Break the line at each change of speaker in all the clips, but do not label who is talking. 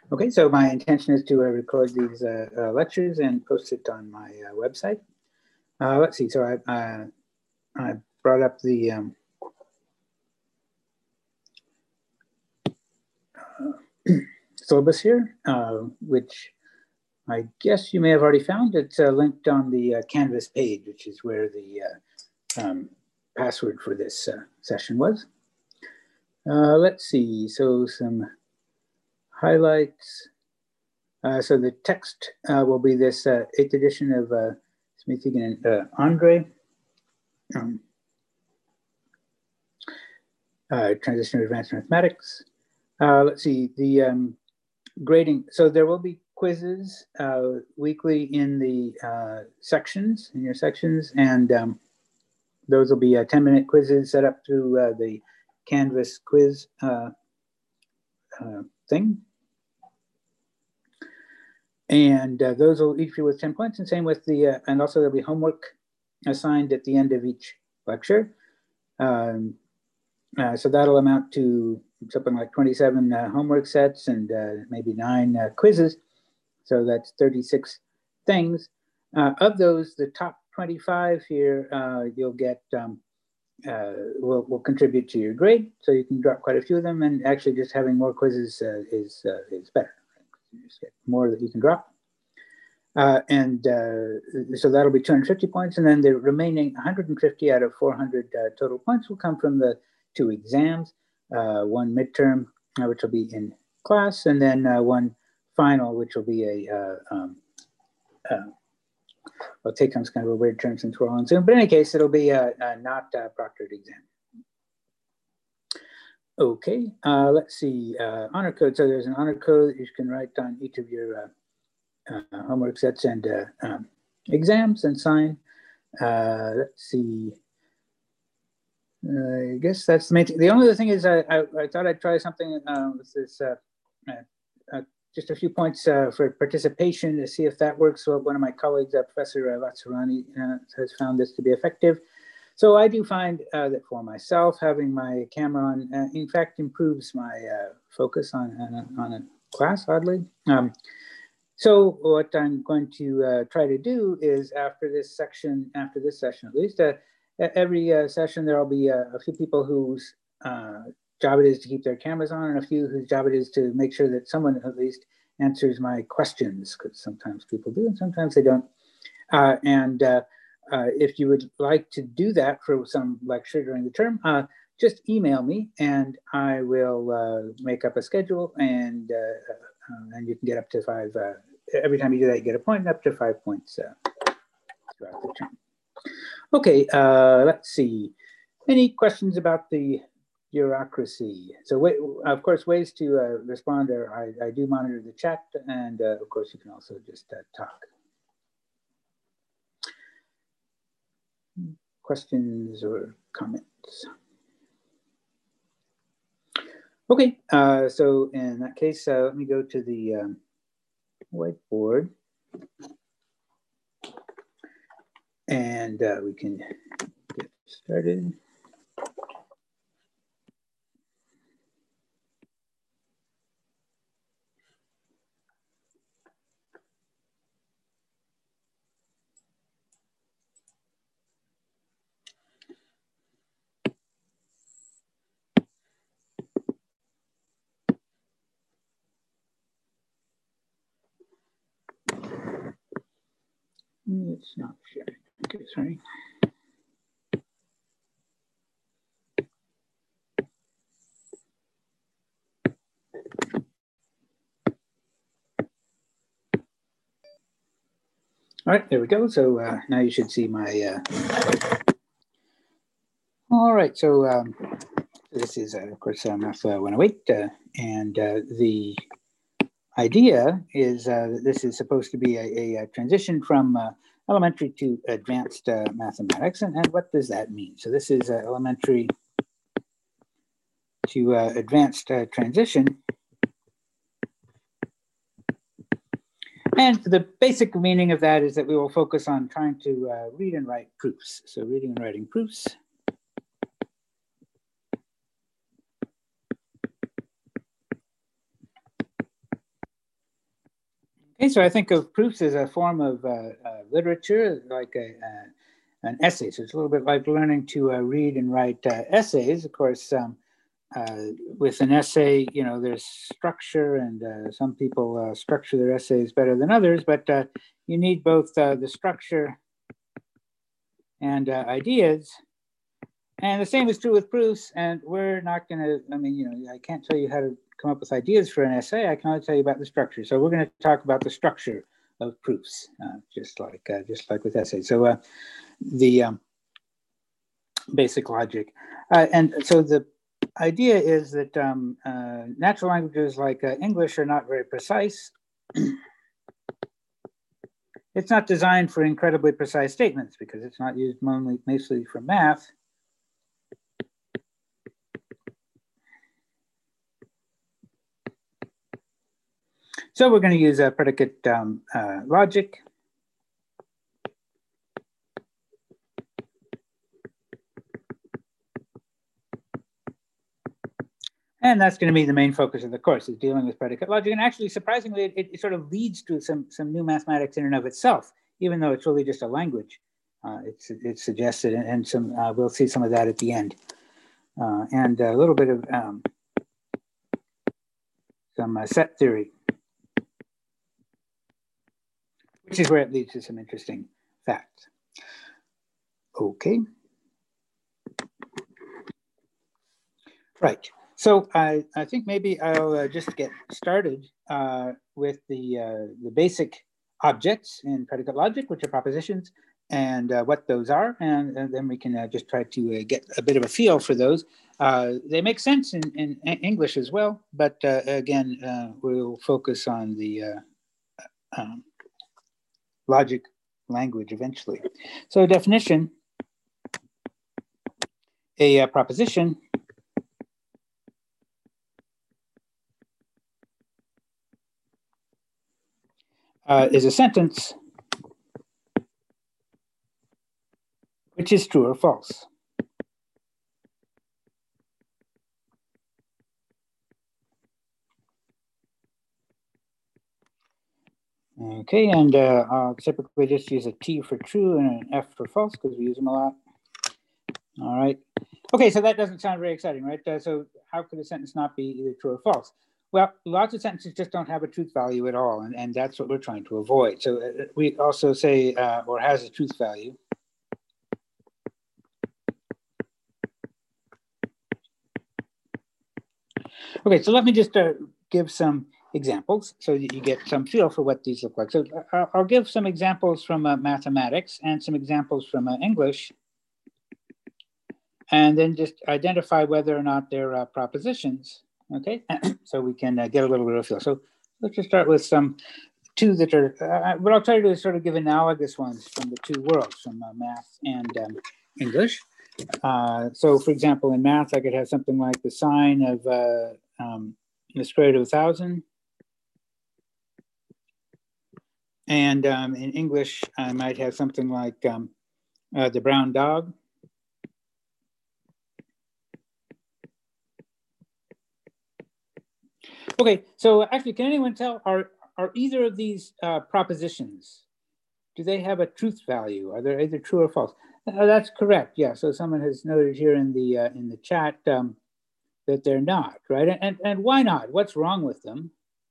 Okay, so my intention is to record these lectures and post it on my website. Let's see, so I brought up the syllabus here, which I guess you may have already found. It's linked on the Canvas page, which is where the password for this session was. Let's see, so some highlights. So the text will be this 8th edition of Smithian and Andre, Transition to Advanced Mathematics. Let's see, the grading. So there will be quizzes weekly in the sections, in your sections, and those will be 10-minute quizzes set up through the Canvas quiz thing. And those will each be with 10 points, and same with the, and also there'll be homework assigned at the end of each lecture. So that'll amount to something like 27 homework sets and maybe 9 quizzes. So that's 36 things. Of those, the top 25 here, you'll get, will contribute to your grade. So you can drop quite a few of them, and actually just having more quizzes is better. You just get more that you can drop. So that'll be 250 points. And then the remaining 150 out of 400 total points will come from the 2 exams, one midterm, which will be in class, and then one final, which will be a, well, take home's kind of a weird term since we're all on Zoom, but in any case, it'll be not a proctored exam. Okay, let's see, honor code. So there's an honor code that you can write on each of your homework sets and exams and sign. Let's see. I guess that's the main thing. The only other thing is I thought I'd try something with this, just a few points for participation to see if that works. So one of my colleagues, Professor Vatsurani, has found this to be effective. So I do find that for myself, having my camera on, in fact, improves my focus on a class, oddly. So what I'm going to try to do is after this session at least, every session there will be a few people whose job it is to keep their cameras on, and a few whose job it is to make sure that someone at least answers my questions, because sometimes people do and sometimes they don't. If you would like to do that for some lecture during the term, just email me and I will make up a schedule, and you can get up to 5, every time you do that, you get a point, up to 5 points throughout the term. Okay, let's see. Any questions about the bureaucracy? So of course, ways to respond are, I do monitor the chat, and of course you can also just talk. Questions or comments? Okay, so in that case, let me go to the whiteboard, and we can get started. It's not sharing. Okay, sorry. All right, there we go. So now you should see my. All right, so this is of course Math 108, and the idea is that this is supposed to be a transition from elementary to advanced mathematics. And what does that mean? So this is elementary to advanced transition. And the basic meaning of that is that we will focus on trying to read and write proofs. So reading and writing proofs. Okay, so I think of proofs as a form of literature, like an essay. So it's a little bit like learning to read and write essays. Of course, with an essay, you know, there's structure, and some people structure their essays better than others, but you need both the structure and ideas. And the same is true with proofs. And we're not going to, I mean, you know, I can't tell you how to come up with ideas for an essay. I can only tell you about the structure. So we're going to talk about the structure of proofs, just like with essays. So the basic logic. And so the idea is that natural languages like English are not very precise. It's not designed for incredibly precise statements because it's not used mostly for math. So we're going to use a predicate logic. And that's going to be the main focus of the course, is dealing with predicate logic. And actually, surprisingly, it sort of leads to some new mathematics in and of itself, even though it's really just a language. It's suggested, and some we'll see some of that at the end. And a little bit of some set theory, which is where it leads to some interesting facts. Okay. Right. So I think maybe I'll just get started with the basic objects in predicate logic, which are propositions, and what those are, and then we can just try to get a bit of a feel for those. They make sense in English as well, but again, we'll focus on the logic language eventually. So definition, a proposition is a sentence which is true or false. Okay, and I'll typically just use a T for true and an F for false because we use them a lot. All right. Okay, so that doesn't sound very exciting, right? So how could a sentence not be either true or false? Well, lots of sentences just don't have a truth value at all, and that's what we're trying to avoid. So we also say, or has a truth value. Okay, so let me just give some examples so that you get some feel for what these look like. So I'll give some examples from mathematics and some examples from English, and then just identify whether or not they're propositions, okay? So we can get a little bit of feel. So let's just start with some two that are, what I'll try to do is sort of give analogous ones from the two worlds, from math and English. So for example, in math, I could have something like the sine of the square root of 1,000. And in English, I might have something like the brown dog. Okay, so actually, can anyone tell, are either of these propositions, do they have a truth value? Are they either true or false? That's correct, yeah. So someone has noted here in the chat that they're not, right? And why not? What's wrong with them?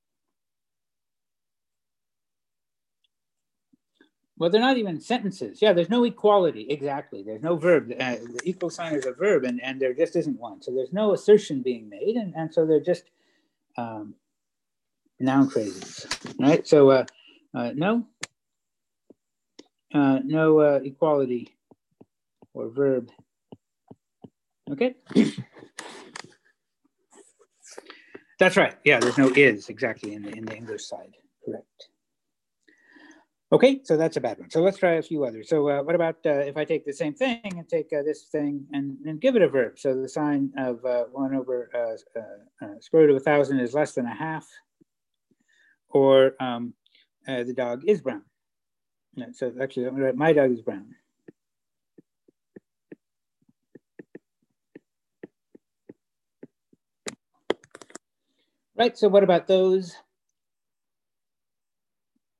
Well, they're not even sentences. Yeah, there's no equality, exactly. There's no verb. The equal sign is a verb, and there just isn't one. So there's no assertion being made, and so they're just noun phrases, right? So no equality or verb. Okay. That's right. Yeah, there's no is exactly in the English side. Correct. Okay, so that's a bad one. So let's try a few others. So what about if I take the same thing and take this thing and give it a verb? So the sign of 1 over square root of 1,000 is less than a half, or the dog is brown. So actually, I'm going to write my dog is brown. Right, so what about those?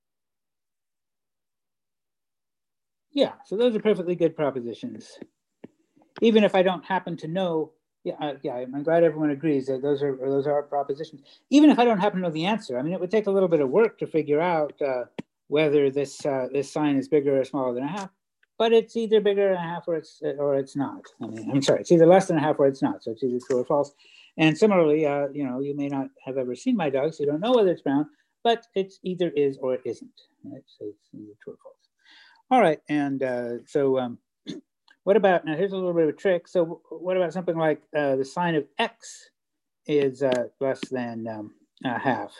Yeah, so those are perfectly good propositions. Even if I don't happen to know, yeah, I'm glad everyone agrees that those are propositions. Even if I don't happen to know the answer, I mean, it would take a little bit of work to figure out whether this sign is bigger or smaller than a half. But it's either bigger than a half or it's not. I mean, I'm sorry, it's either less than a half or it's not. So it's either true or false. And similarly, you may not have ever seen my dog, so you don't know whether it's brown, but it's either is or it isn't. Right? So it's either true or false. All right, and what about, now here's a little bit of a trick. So what about something like the sign of X is less than a half?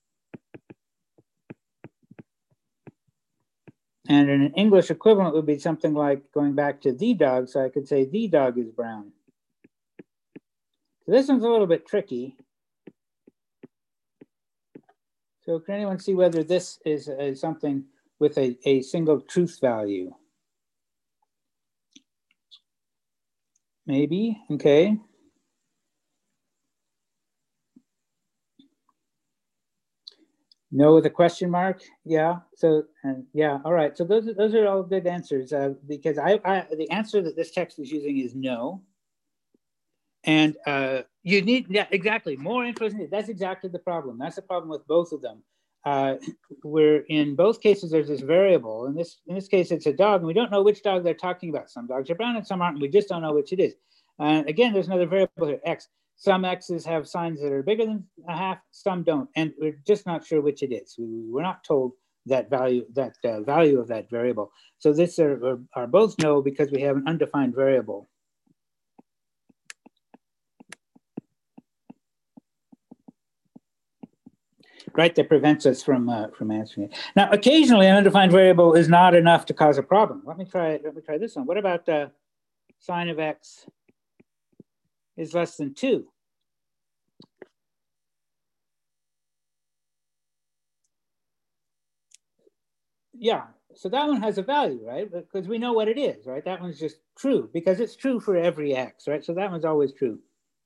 And an English equivalent would be something like going back to the dog. So I could say the dog is brown. So this one's a little bit tricky. So can anyone see whether this is something with a single truth value? Maybe, okay. No with a question mark, yeah. So, and yeah, all right. So those are all good answers because the answer that this text is using is no. And you need, yeah, exactly, more information. That's exactly the problem. That's the problem with both of them. Where in both cases there's this variable. In this case, it's a dog, and we don't know which dog they're talking about. Some dogs are brown and some aren't, and we just don't know which it is. Again, there's another variable here, X. Some X's have signs that are bigger than a half, some don't, and we're just not sure which it is. We're not told that value of that variable. So this are both no because we have an undefined variable. Right, that prevents us from answering it. Now, occasionally, an undefined variable is not enough to cause a problem. Let me try this one. What about sign of X is less than 2? Yeah, so that one has a value, right? Because we know what it is, right? That one's just true because it's true for every X, right? So that one's always true.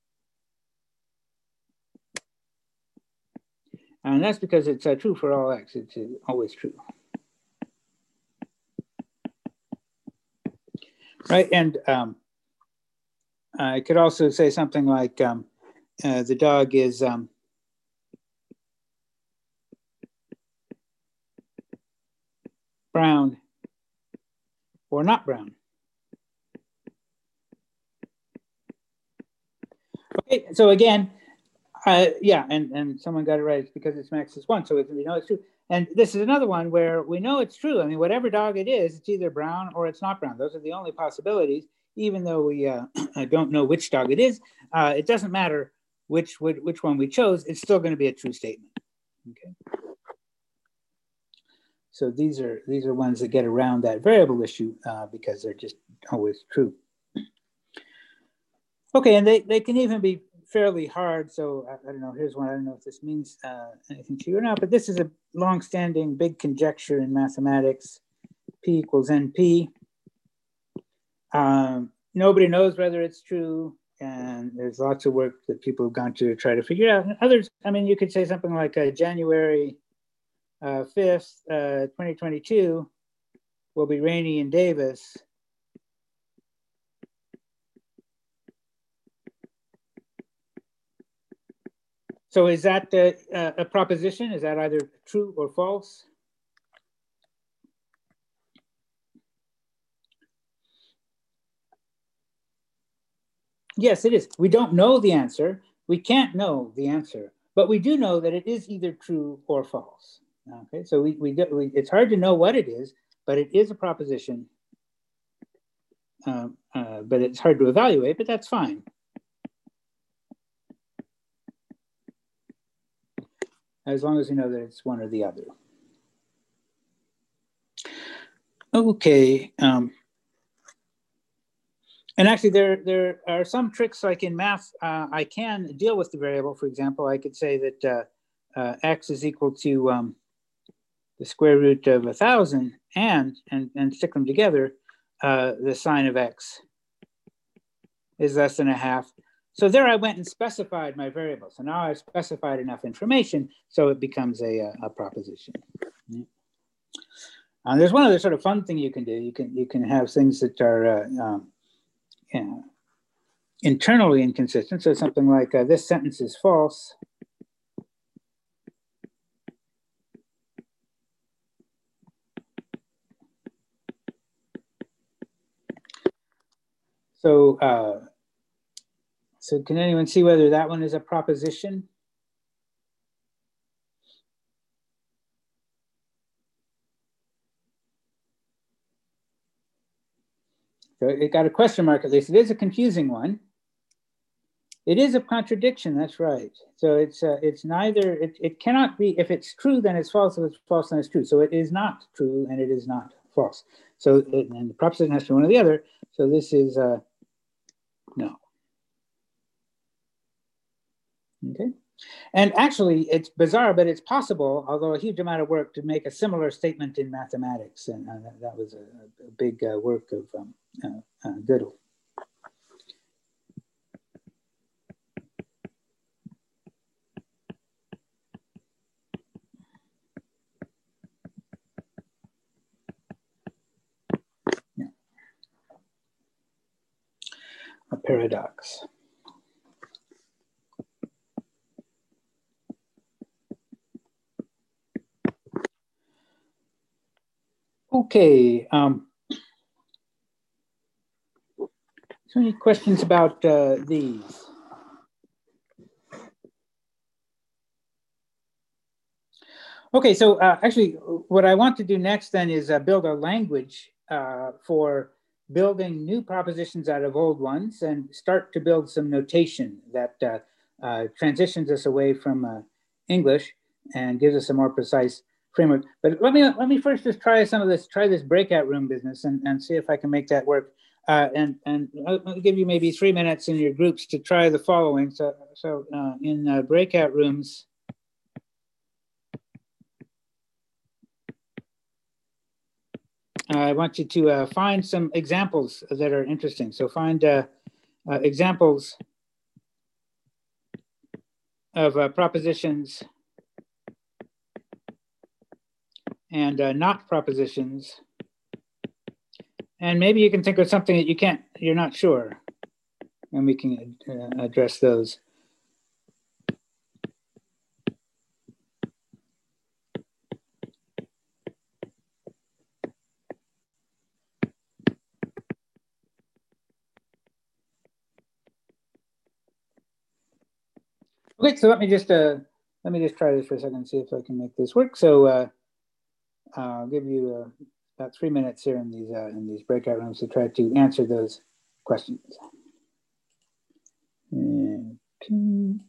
And that's because it's true for all X. It's always true. Right, and I could also say something like the dog is brown or not brown. Okay, so again, yeah, and someone got it right. It's because it's max is 1, so we know it's true. And this is another one where we know it's true. I mean, whatever dog it is, it's either brown or it's not brown. Those are the only possibilities. Even though we don't know which dog it is, it doesn't matter which one we chose. It's still going to be a true statement. Okay. So these are ones that get around that variable issue because they're just always true. Okay, and they can even be fairly hard. So I don't know, here's one. I don't know if this means anything to you or not, but this is a long-standing big conjecture in mathematics. P equals NP. Nobody knows whether it's true, and there's lots of work that people have gone to try to figure it out. And others, I mean, you could say something like January 5th, 2022 will be rainy in Davis. So is that a proposition? Is that either true or false? Yes, it is. We don't know the answer. We can't know the answer, but we do know that it is either true or false. Okay, so it's hard to know what it is, but it is a proposition. But it's hard to evaluate, but that's fine. As long as you know that it's one or the other. Okay. And actually, there are some tricks like in math. I can deal with the variable. For example, I could say that x is equal to the square root of 1,000 and stick them together. The sign of x is less than a half. So there I went and specified my variable. So now I've specified enough information so it becomes a proposition. There's one other sort of fun thing you can do. You can have things that are you know, internally inconsistent. So something like this sentence is false. So so can anyone see whether that one is a proposition? So it got a question mark at least. It is a confusing one. It is a contradiction. That's right. So it's neither. It cannot be. If it's true, then it's false. If it's false, then it's true. So it is not true, and it is not false. So and the proposition has to be one or the other. So this is no. Okay. And actually, it's bizarre, but it's possible, although a huge amount of work, to make a similar statement in mathematics. And that was a big work of Gödel. Yeah. A paradox. Okay. So any questions about these? Okay, so actually, what I want to do next then is build a language for building new propositions out of old ones and start to build some notation that transitions us away from English and gives us a more precise framework. But let me first just try some of this, try this breakout room business and see if I can make that work. And I'll give you maybe 3 minutes in your groups to try the following. So in breakout rooms, I want you to find some examples that are interesting. So find examples of propositions and not propositions. And maybe you can think of something that you're not sure, and we can address those. Okay, so let me just try this for a second and see if I can make this work. So I'll give you about 3 minutes here in these breakout rooms to try to answer those questions. Okay.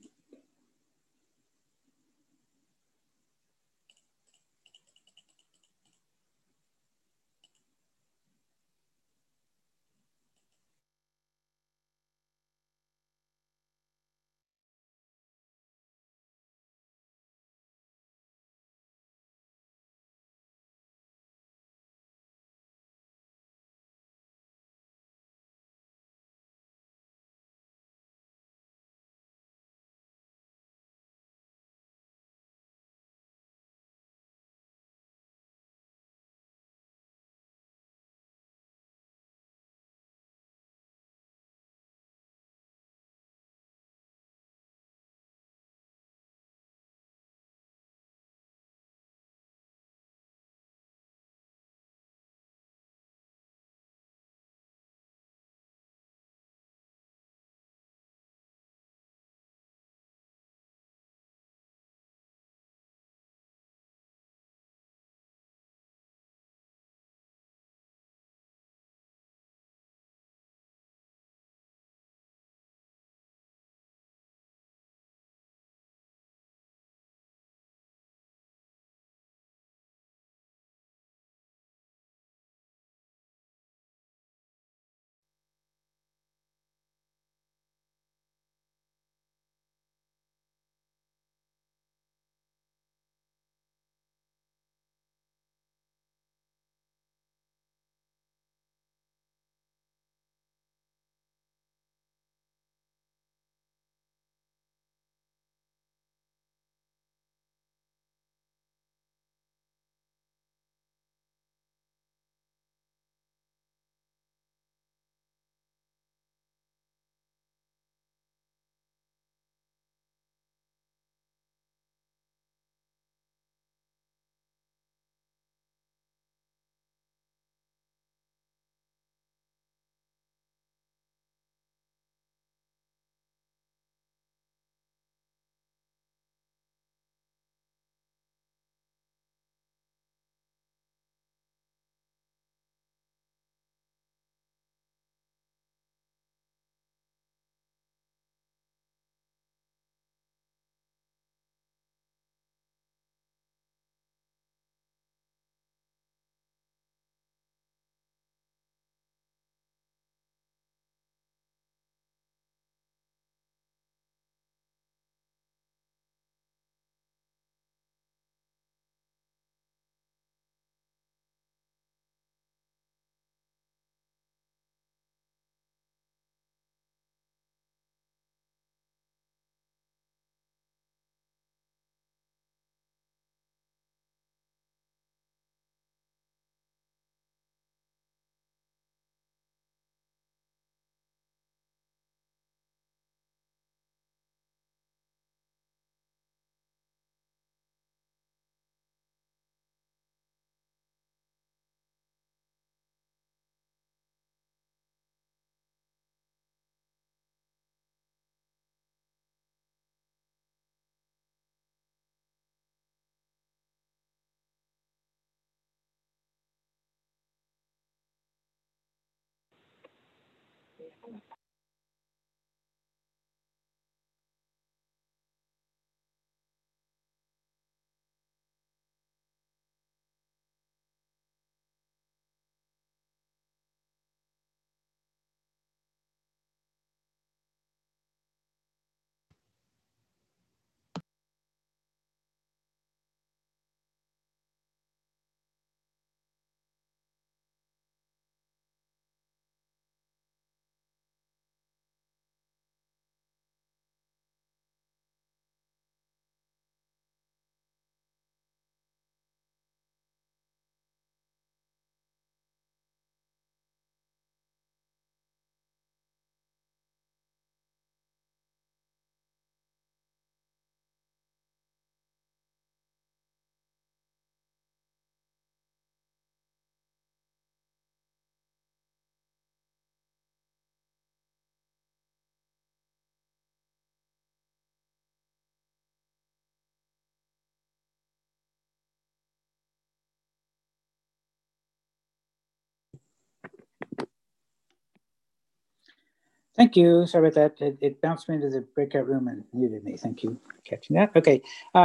Thank you. Sorry about that. It bounced me into the breakout room and muted me. Thank you for catching that. Okay.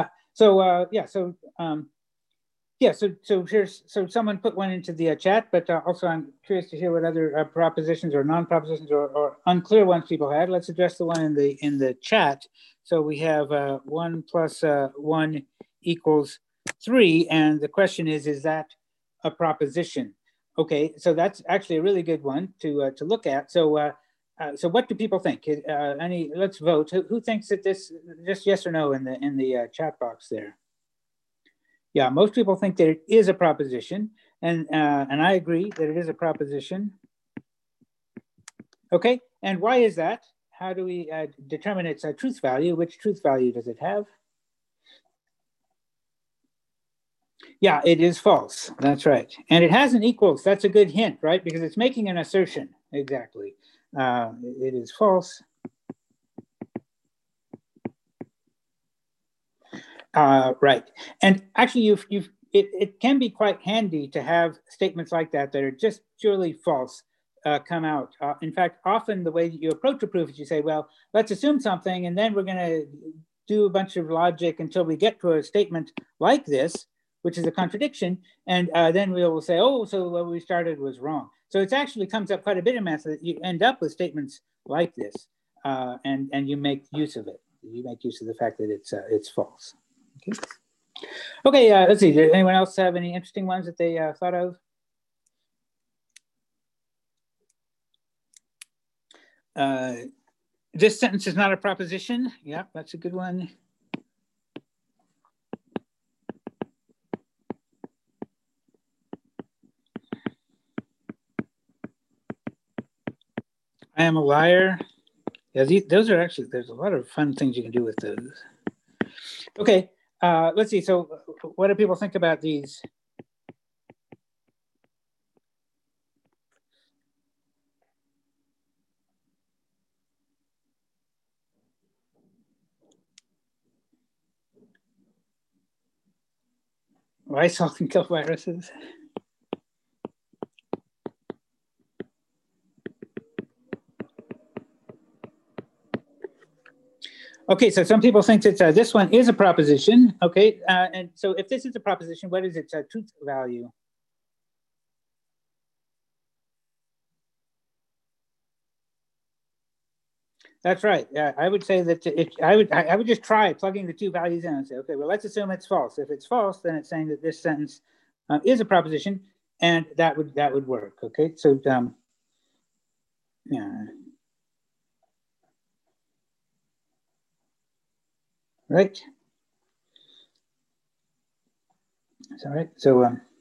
So someone put one into the chat, but also I'm curious to hear what other propositions or non-propositions or unclear ones people had. Let's address the one in the chat. So we have 1 plus 1 equals 3, and the question is that a proposition? Okay, so that's actually a really good one to look at. So what do people think? Let's vote. Who thinks that this? Just yes or no in the chat box there. Yeah, most people think that it is a proposition, and I agree that it is a proposition. Okay, and why is that? How do we determine its truth value? Which truth value does it have? Yeah, it is false. That's right. And it has an equals. That's a good hint, right? Because it's making an assertion. Exactly. It is false. Right. And actually, it can be quite handy to have statements like that are just purely false come out. In fact, often the way that you approach a proof is you say, well, let's assume something, and then we're going to do a bunch of logic until we get to a statement like this, which is a contradiction, and then we will say, oh, so what we started was wrong. So it actually comes up quite a bit in math that you end up with statements like this, and you make use of it. You make use of the fact that it's false. Okay, let's see. Did anyone else have any interesting ones that they thought of? This sentence is not a proposition. Yeah, that's a good one. I am a liar. Yeah, those are actually, there's a lot of fun things you can do with those. Okay, let's see. So what do people think about these? Why salt can kill viruses? Okay, so some people think that this one is a proposition. Okay, and so if this is a proposition, what is its truth value? That's right. I would say that I would just try plugging the two values in and say, okay, well, let's assume it's false. If it's false, then it's saying that this sentence is a proposition, and that would work. Okay, so yeah, right. That's all right. So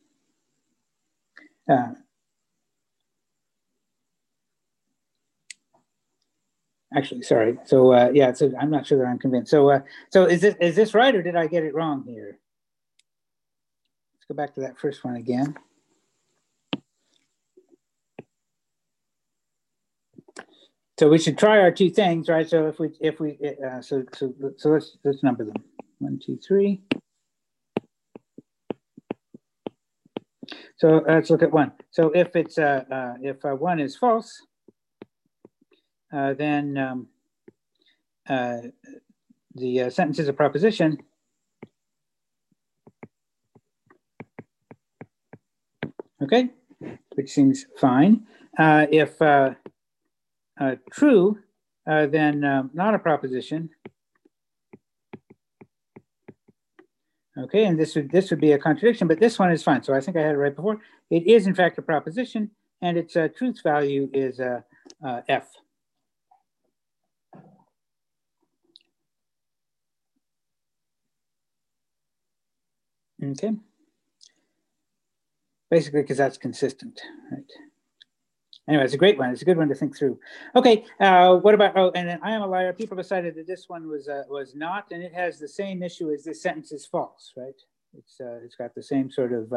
actually, sorry. So yeah, so I'm not sure that I'm convinced. So so is this right, or did I get it wrong here? Let's go back to that first one again. So we should try our two things, right? So if we so let's number them. 1, 2, 3. So let's look at 1. So if it's if 1 is false, then the sentence is a proposition. Okay, which seems fine. If true, then not a proposition. Okay, and this would be a contradiction, but this one is fine. So I think I had it right before. It is in fact a proposition, and its truth value is F. Okay. Basically, because that's consistent, right? Anyway, it's a great one. It's a good one to think through. Okay, what about, oh, and then I am a liar. People decided that this one was not, and it has the same issue as this sentence is false, right? It's got the same sort of,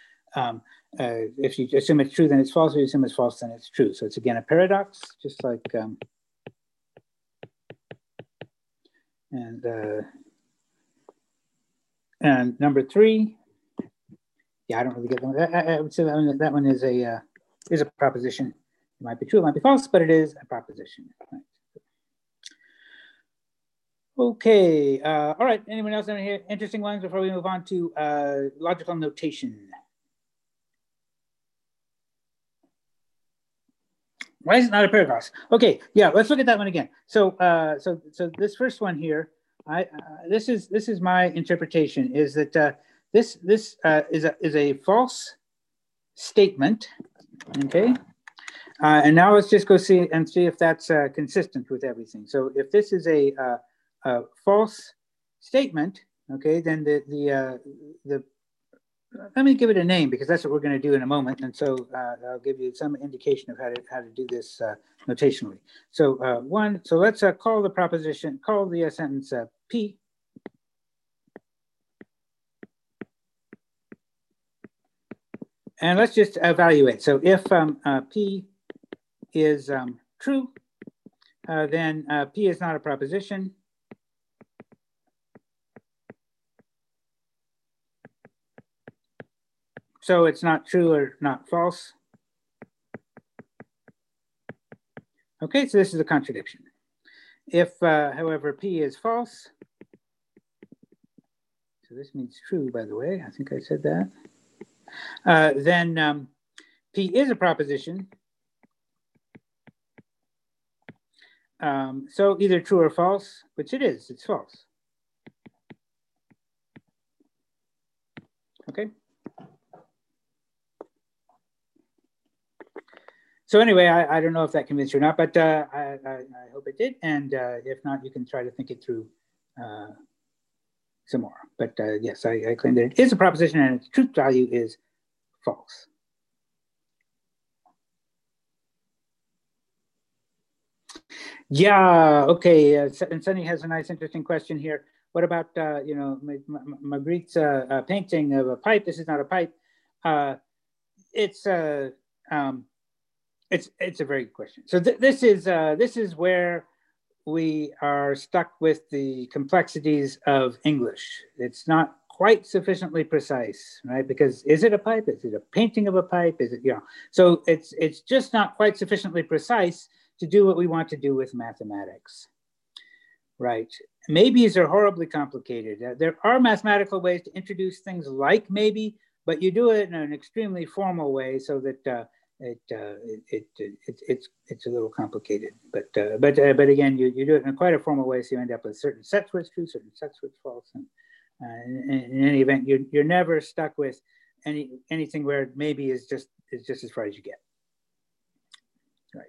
if you assume it's true, then it's false. If you assume it's false, then it's true. So it's again a paradox, just like, and number 3, yeah, I don't really get that. I would say that one is a proposition. It might be true, it might be false, but it is a proposition. Right. Okay, all right. Anyone else have any interesting ones before we move on to logical notation? Why is it not a paradox? Okay, yeah, let's look at that one again. So, so this first one here, this is my interpretation, is that this is a false statement. Okay. And now let's just go see if that's consistent with everything. So if this is a false statement, okay, then the let me give it a name, because that's what we're going to do in a moment. And so I'll give you some indication of how to do this notationally. So so let's call the sentence P. And let's just evaluate. So if P is true, then P is not a proposition. So it's not true or not false. Okay, so this is a contradiction. If, however, P is false, so this means true, by the way, I think I said that, then P is a proposition. So either true or false, which it is, it's false. Okay. So anyway, I don't know if that convinced you or not, but I hope it did. And if not, you can try to think it through some more. But yes, I claim that it is a proposition and its truth value is false. Yeah, okay. And Sunny has a nice, interesting question here. What about, you know, Magritte's painting of a pipe? This is not a pipe. It's a very good question. So this is where we are stuck with the complexities of English. It's not quite sufficiently precise, right? Because is it a pipe? Is it a painting of a pipe? Is it, you know? So it's just not quite sufficiently precise to do what we want to do with mathematics, right? Maybes are horribly complicated. There are mathematical ways to introduce things like maybe, but you do it in an extremely formal way so that it's a little complicated. But again, you do it in quite a formal way, so you end up with certain sets where it's true, certain sets where it's false, and in any event, you're never stuck with anything where maybe is just as far as you get. Right.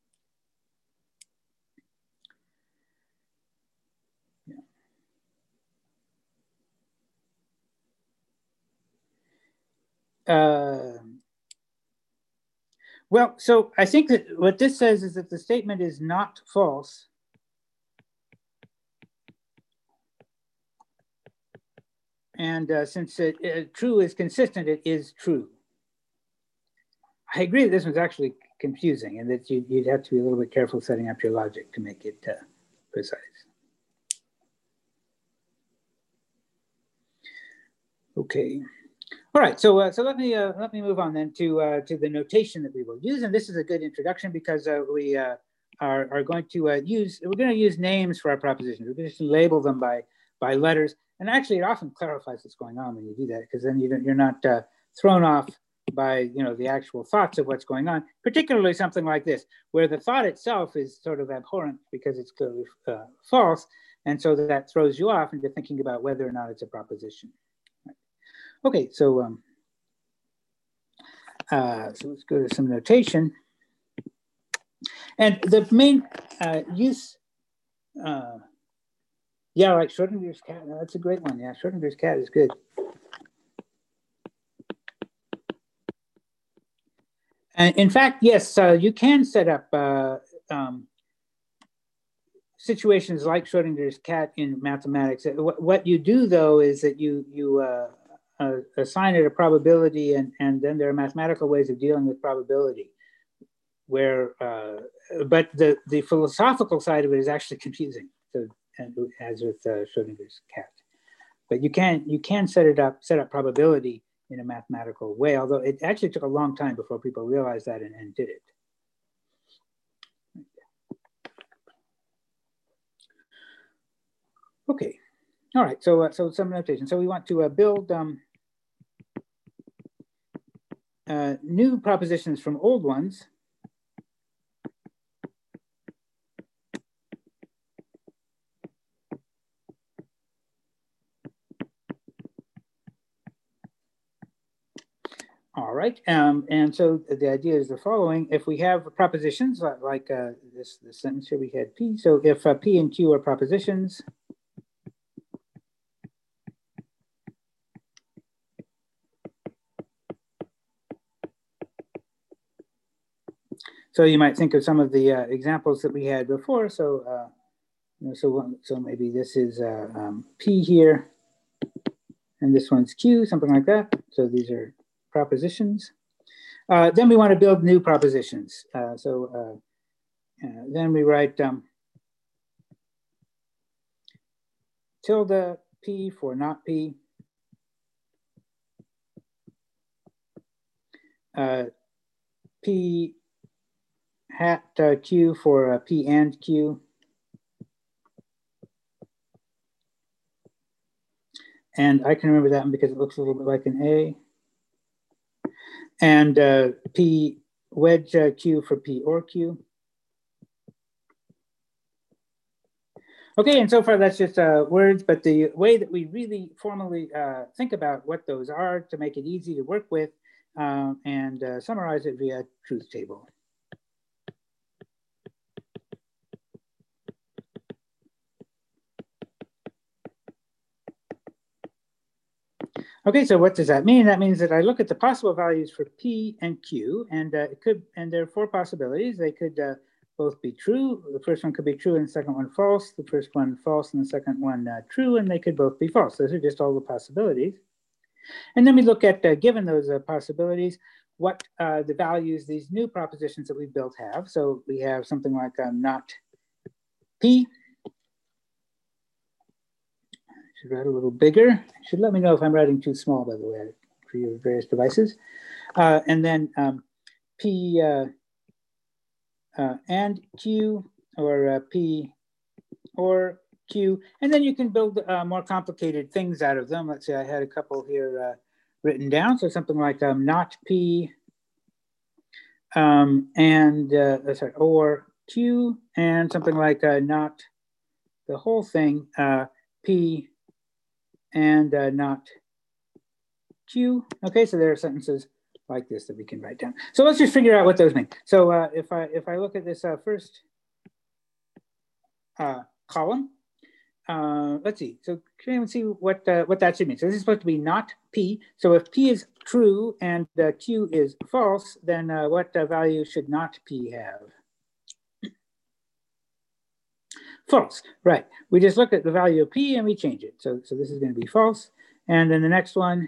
Well, so I think that what this says is that the statement is not false. And since true is consistent, it is true. I agree that this one's actually confusing and that you'd have to be a little bit careful setting up your logic to make it precise. Okay. All right, so let me move on then to the notation that we will use, and this is a good introduction because we are going to use names for our propositions. We're going to label them by letters. And actually, it often clarifies what's going on when you do that, because then you're not thrown off by the actual thoughts of what's going on, particularly something like this, where the thought itself is sort of abhorrent because it's clearly false. And so that throws you off into thinking about whether or not it's a proposition. Okay, so let's go to some notation. And the main use, yeah, like Schrodinger's cat, that's a great one. Yeah, Schrodinger's cat is good. And in fact, yes, you can set up situations like Schrodinger's cat in mathematics. What you do, though, is that you assign it a probability, and then there are mathematical ways of dealing with probability. Where, but the philosophical side of it is actually confusing. So, as with Schrodinger's cat, but you can set up probability in a mathematical way. Although it actually took a long time before people realized that and did it. Okay, all right. So some notation. So we want to build new propositions from old ones. All right, and so the idea is the following: if we have propositions like this sentence here, we had P. So if P and Q are propositions, so you might think of some of the examples that we had before. So so maybe this is P here, and this one's Q, something like that. So these are propositions. Then we want to build new propositions. Then we write tilde P for not P. P hat Q for P and Q. And I can remember that one because it looks a little bit like an A. And P wedge Q for P or Q. Okay, and so far that's just words, but the way that we really formally think about what those are to make it easy to work with and summarize it via truth table. Okay, so what does that mean? That means that I look at the possible values for P and Q, and there are four possibilities. They could both be true. The first one could be true and the second one false. The first one false and the second one true, and they could both be false. Those are just all the possibilities. And then we look at, given those possibilities, what the values these new propositions that we built have. So we have something like not P. Should write a little bigger. Should let me know if I'm writing too small, by the way, for your various devices. And then P and Q, or P or Q. And then you can build more complicated things out of them. Let's say I had a couple here written down. So something like not P or Q, and something like not the whole thing, P and not Q. Okay, so there are sentences like this that we can write down. So let's just figure out what those mean. So if I look at this first column, let's see. So can anyone see what that should mean? So this is supposed to be not P. So if P is true and Q is false, then what value should not P have? False, right. We just look at the value of P and we change it. So this is going to be false. And then the next one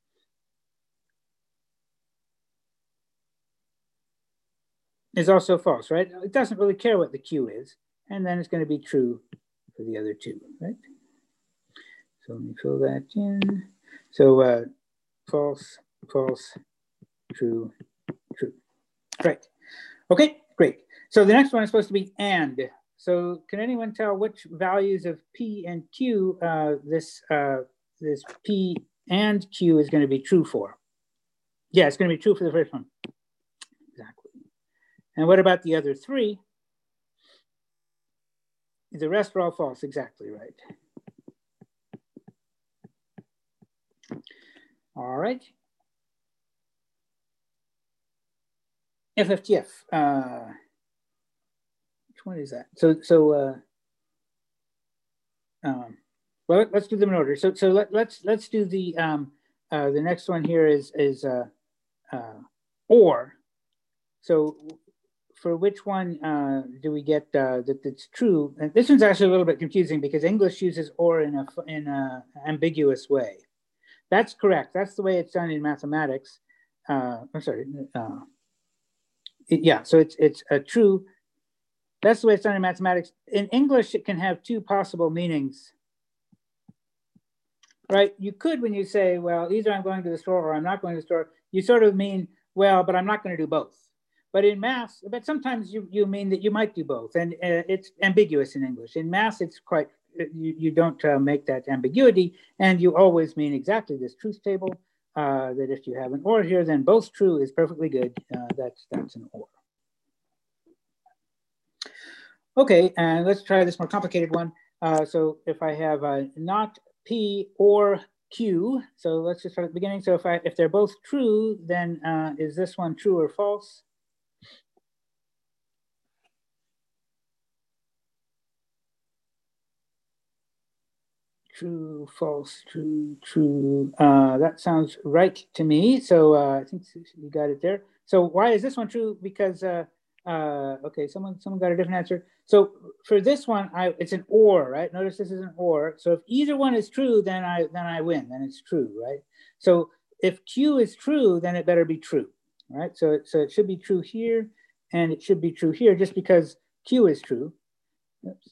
is also false, right? It doesn't really care what the Q is. And then it's going to be true for the other two, right? So let me fill that in. So false, false, true, true. Right. Okay, great. So the next one is supposed to be and. So can anyone tell which values of P and Q this P and Q is going to be true for? Yeah, it's going to be true for the first one. Exactly. And what about the other three? The rest are all false. Exactly right. All right. FFTF. Which one is that? Well, let's do them in order. So let's do the next one here is or. So for which one do we get that it's true? And this one's actually a little bit confusing because English uses or in a ambiguous way. That's correct. That's the way it's done in mathematics. I'm sorry. Yeah. So it's a true. That's the way it's done in mathematics. In English, it can have two possible meanings. Right? You could, when you say, well, either I'm going to the store or I'm not going to the store, you sort of mean, well, but I'm not going to do both. But in math, but sometimes you mean that you might do both, and it's ambiguous in English. In math, it's quite, you don't make that ambiguity, and you always mean exactly this truth table, that if you have an or here, then both true is perfectly good. That's an or. Okay, and let's try this more complicated one. So if I have not P or Q, so let's just start at the beginning. So if they're both true, then is this one true or false? True, false, true, true. That sounds right to me. So I think you got it there. So why is this one true? Because okay, someone got a different answer. So for this one, it's an or, right? Notice this is an or. So if either one is true, then I win. Then it's true, right? So if Q is true, then it better be true, right? So it should be true here, and it should be true here, just because Q is true. Oops.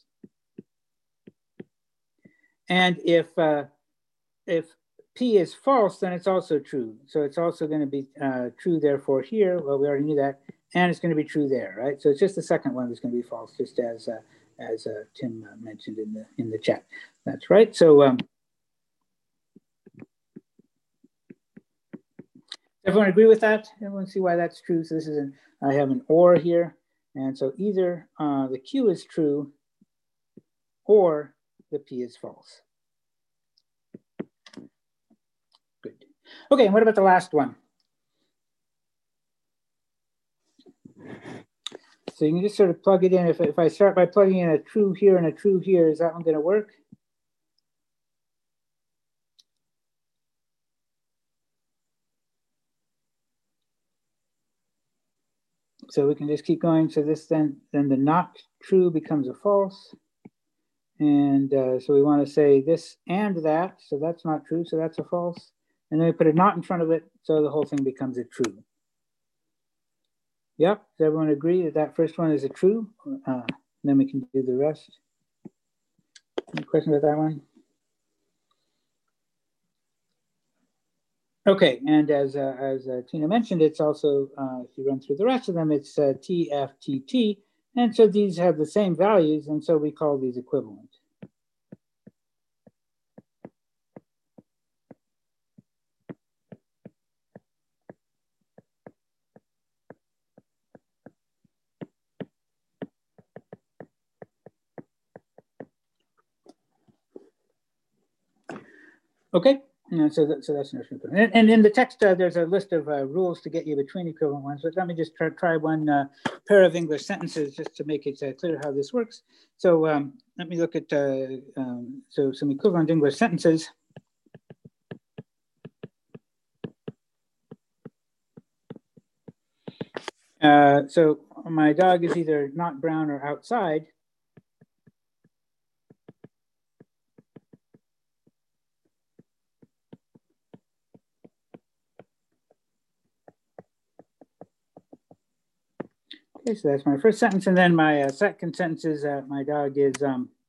And if P is false, then it's also true. So it's also going to be true, therefore, here. Well, we already knew that. And it's going to be true there, right? So it's just the second one that's going to be false, just as Tim mentioned in the chat. That's right. So everyone agree with that? Everyone see why that's true? So this is I have an or here. And so either the Q is true or the P is false. Good. Okay, and what about the last one? So you can just sort of plug it in. If I start by plugging in a true here and a true here, is that one going to work? So we can just keep going. So this then the not true becomes a false. And so we want to say this and that. So that's not true. So that's a false. And then we put a not in front of it. So the whole thing becomes a true. Yep. Does everyone agree that that first one is a true? Then we can do the rest. Any questions about that one? Okay, and as Tina mentioned, it's also, if you run through the rest of them, it's T, F, T, T. And so these have the same values, and so we call these equivalent. Okay, and so that's an equivalent. And in the text, there's a list of rules to get you between equivalent ones. But let me just try one pair of English sentences just to make it clear how this works. So let me look at so some equivalent English sentences. So my dog is either not brown or outside. Okay, so that's my first sentence. And then my second sentence is my dog is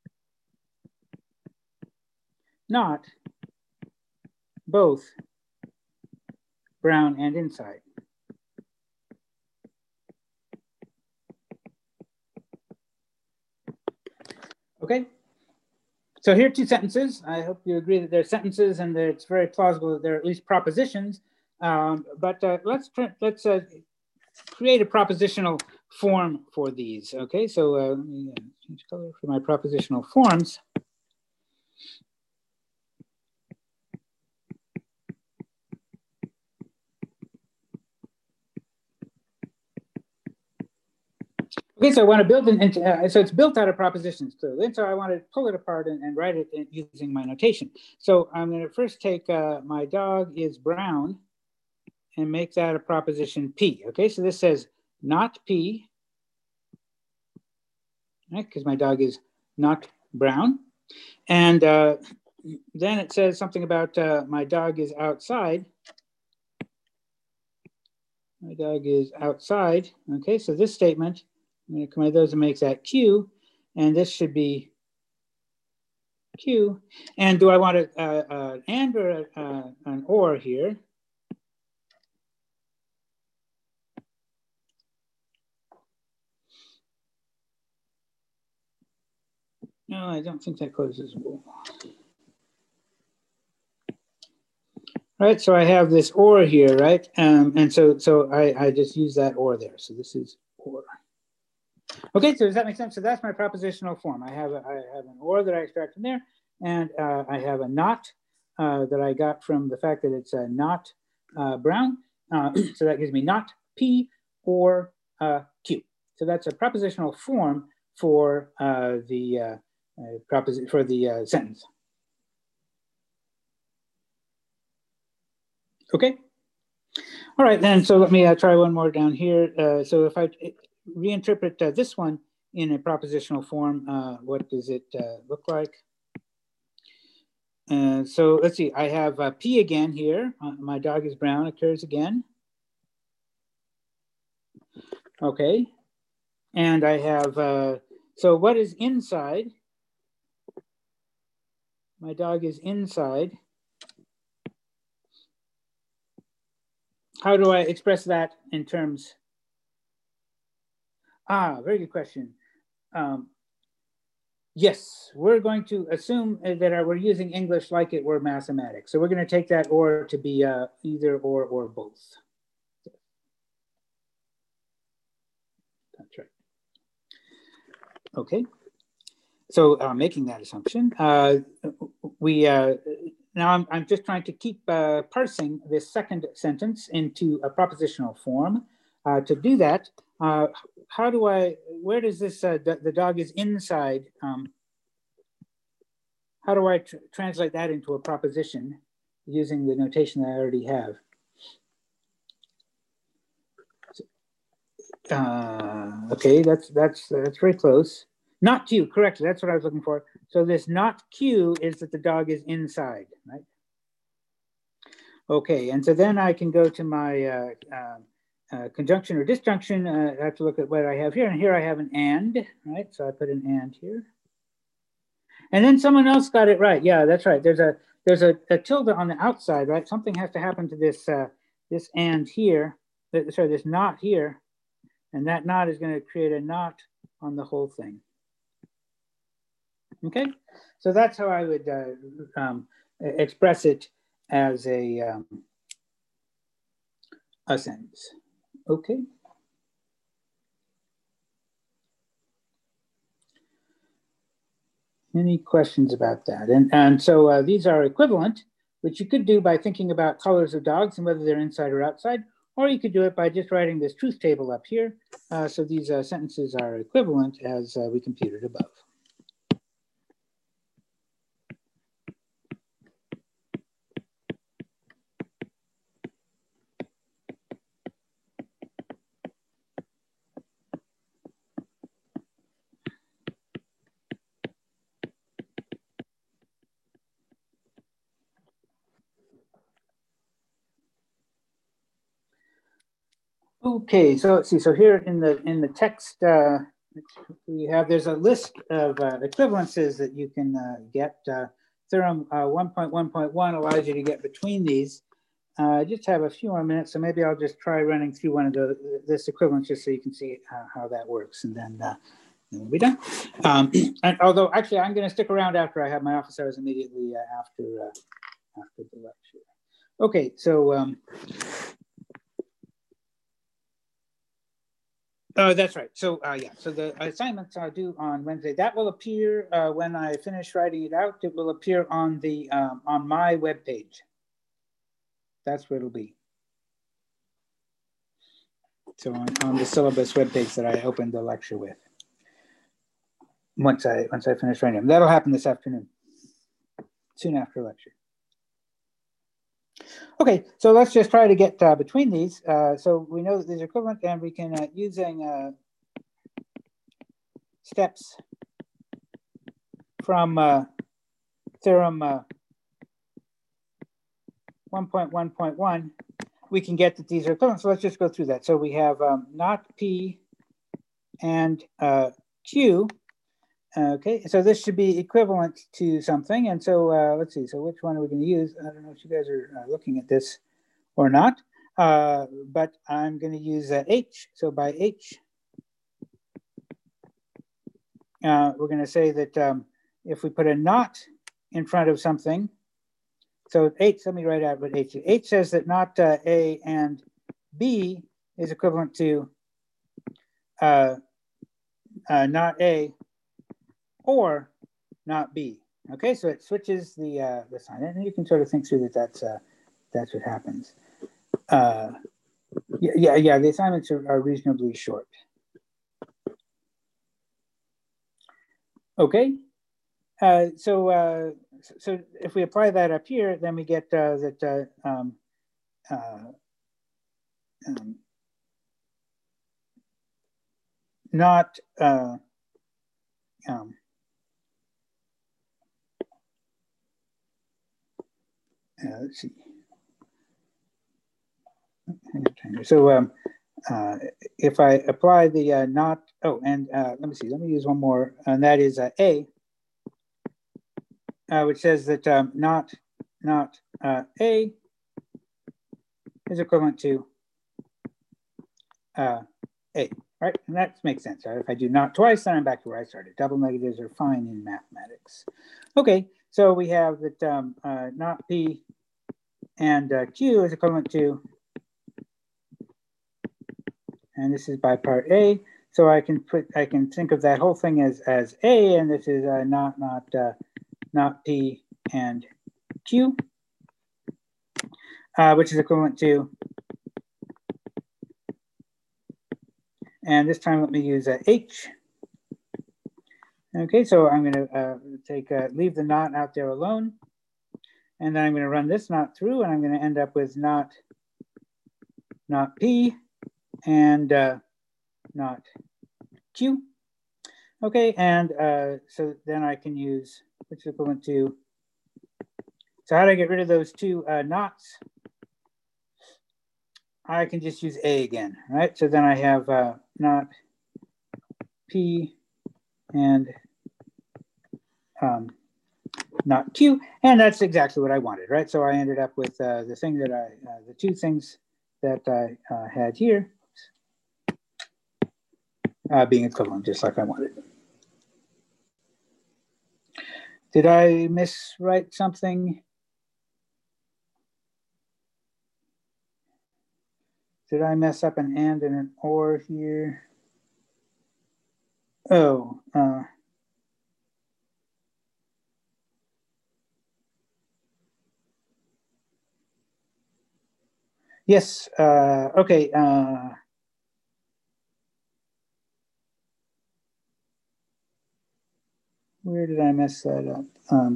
not both brown and inside. Okay. So here are two sentences. I hope you agree that they're sentences and that it's very plausible that they're at least propositions. But let's create a propositional form for these. Okay, so let me change color for my propositional forms. Okay, so I want to build so it's built out of propositions clearly. And so I want to pull it apart and write it using my notation. So I'm going to first take my dog is brown and make that a proposition P. Okay, so this says not P, right? Because my dog is not brown. And then it says something about my dog is outside. My dog is outside. Okay, so this statement, I'm going to combine those and make that Q. And this should be Q. And do I want an and or an or here? No, I don't think that closes. Right, so I have this or here, right? And so I just use that or there. So this is or. Okay, so does that make sense? So that's my propositional form. I have an or that I extract from there, and I have a not that I got from the fact that it's not brown. So that gives me not P or Q. So that's a propositional form for the sentence. Okay. All right, then. So let me try one more down here. So if I reinterpret this one in a propositional form, what does it look like? So let's see, I have P again here. My dog is brown occurs again. Okay. And I have, so what is inside? My dog is inside. How do I express that in terms? Very good question. Yes, we're going to assume that we're using English like it were mathematics. So we're going to take that or to be either or both. That's right. Okay. So making that assumption, now I'm just trying to keep parsing this second sentence into a propositional form. To do that, how do where does this, the dog is inside, how do I translate that into a proposition using the notation that I already have? Okay, that's very close. Not Q, correct. That's what I was looking for. So this not Q is that the dog is inside, right? Okay, and so then I can go to my conjunction or disjunction. I have to look at what I have here, and here I have an and, right? So I put an and here. And then someone else got it right. Yeah, that's right. There's a tilde on the outside, right? Something has to happen to this this and here. Sorry, this not here, and that not is going to create a not on the whole thing. Okay, so that's how I would express it as a sentence. Okay. Any questions about that? And so these are equivalent, which you could do by thinking about colors of dogs and whether they're inside or outside, or you could do it by just writing this truth table up here. So these sentences are equivalent as we computed above. Okay, so let's see. So here in the text we have, there's a list of equivalences that you can get. Theorem 1.1.1 allows you to get between these. I just have a few more minutes, so maybe I'll just try running through one of this equivalence just so you can see how that works, and then then we'll be done. And although actually I'm going to stick around after I have my office hours immediately after the lecture. Okay, so that's right. So yeah, so the assignments are due on Wednesday. That will appear when I finish writing it out. It will appear on the on my webpage. That's where it'll be. So on the syllabus webpage that I opened the lecture with. Once I finish writing them, that'll happen this afternoon, soon after lecture. Okay, so let's just try to get between these. So we know that these are equivalent, and we can using steps from theorem 1.1.1, we can get that these are equivalent. So let's just go through that. So we have not P and Q. Okay, so this should be equivalent to something. And so let's see. So which one are we going to use? I don't know if you guys are looking at this or not, but I'm going to use H. So by H, we're going to say that if we put a not in front of something, so H, let me write out what H is. H says that not A and B is equivalent to not A or not B. Okay, so it switches the sign, and you can sort of think through that. That's what happens. Yeah. The assignments are reasonably short. Okay, so if we apply that up here, then we get that not let's see. So if I apply the not, and let me see, let me use one more, and that is A, which says that not A is equivalent to A, right? And that makes sense, right? If I do not twice, then I'm back to where I started. Double negatives are fine in mathematics. Okay, so we have that not P and Q is equivalent to, and this is by part A. So I can think of that whole thing as A, and this is not P and Q, which is equivalent to, and this time let me use H. Okay, so I'm going to leave the not out there alone, and then I'm going to run this not through, and I'm going to end up with not P and not Q. Okay, and so then I can use, which is equivalent to, so how do I get rid of those two nots? I can just use A again, right? So then I have not P and not Q, and that's exactly what I wanted, right? So I ended up with the thing that the two things that I had here being equivalent, just like I wanted. Did I miswrite something? Did I mess up an and an or here? Oh, yes, okay. Where did I mess that up?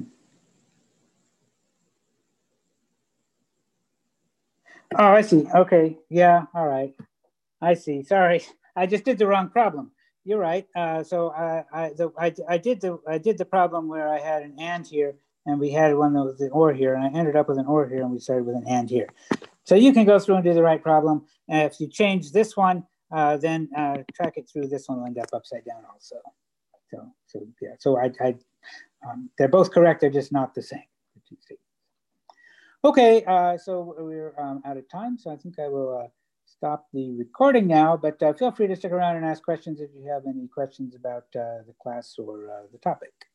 Oh, I see. Okay. Yeah. All right. I see. Sorry, I just did the wrong problem. You're right. So I did the problem where I had an and here, and we had one that was the or here, and I ended up with an or here, and we started with an and here. So you can go through and do the right problem. And if you change this one, then track it through. This one will end up upside down also. So yeah. So they're both correct. They're just not the same. Okay. So we're out of time. So I think I will stop the recording now, but feel free to stick around and ask questions if you have any questions about the class or the topic.